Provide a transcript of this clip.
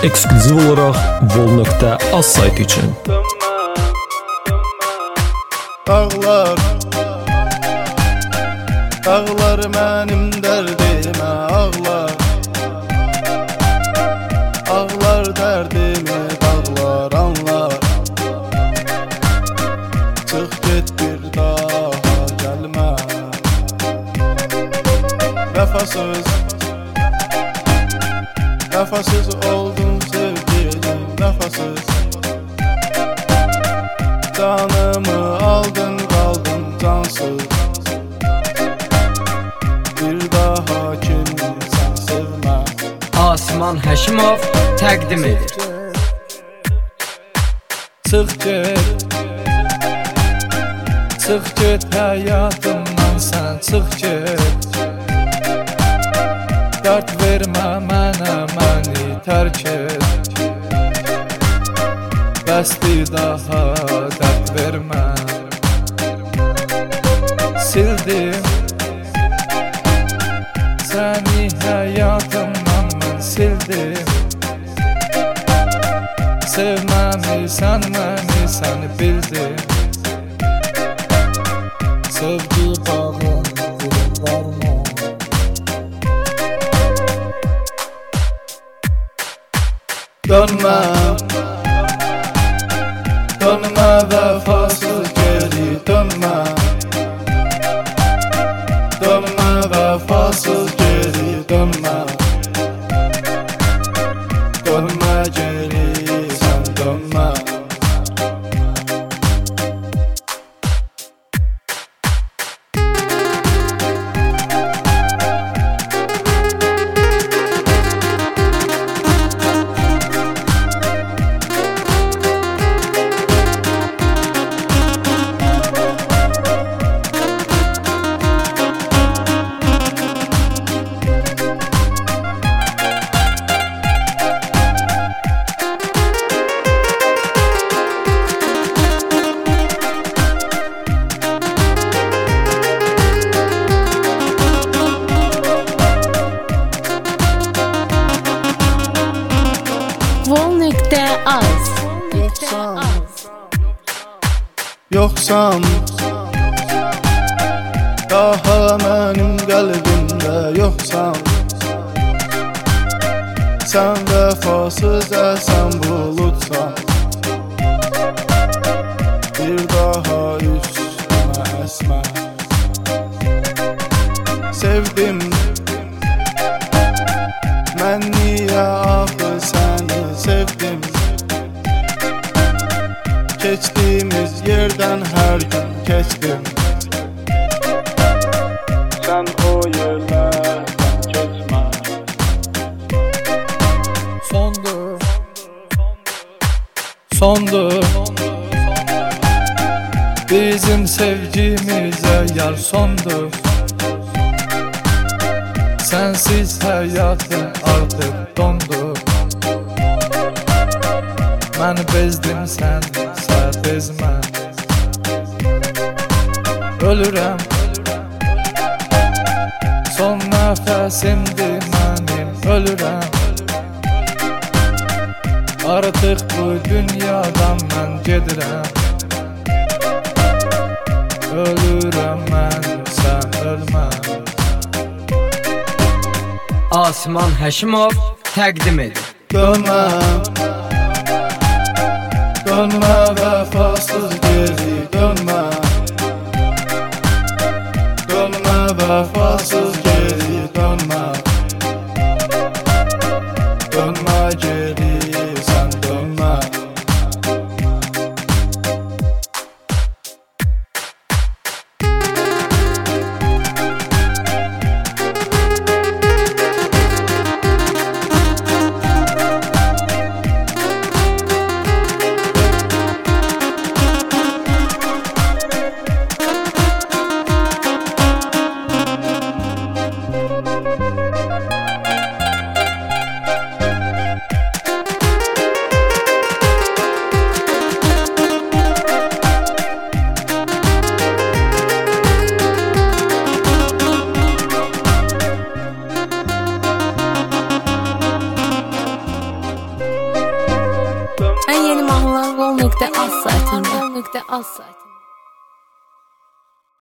ekskluziv olaraq vol.az saytı üçün. Dağlar, dağlar mənim dərdimə ağlar. Ağlar dərdimi dağlar anlar. Çıx get bir daha gəlmə. Vəfasız, vəfasız oldun sevgilim, vəfasız. Canımı aldın, qaldın cansız. Bir daha kimsən sevmə. Asman Həşimov təqdim edir. Çıx get, çıx get həyatımdan sən, çıx get. Dərd vermə mənə, məni tərk et. Bəsdir daha dərd vermə. Sildim səni həyatımdan mən sildim. Sevməmisən məni, səni bildim. Sevgi bağın dilim vermə. Dönmə, dönmə vəfasız geri dönmə. Dönmə vəfasız geri dönmə. Dönmə geri sən dönmə. Vol.az Yoxsam daha mənim qəlbimdə yoxsam. Sən vəfasız əsən buludsan. Bir daha üstümə əsmə. Sevdim mən niyə axı səni sevdim. Keçdiyimiz yerdən hər gün keçdim. Sən o yerlərdən keçmə. Sondur, sondur bizim sevgimizə yar sondur. Sənsiz həyatım artıq dondur. Mən bezdim sən bezmə. Ölürəm, son nəfəsimdir mənim, ölürəm. Artıq bu dünyadan mən gedirəm. Ölürəm mən, sən ölmə. Asman Həşimov təqdim edir. Dönmə, dönmə vəfasız geri dönmə. Dönmə vəfasız geri dönmə. Dönmə geri sən dönmə. vol.az saytında.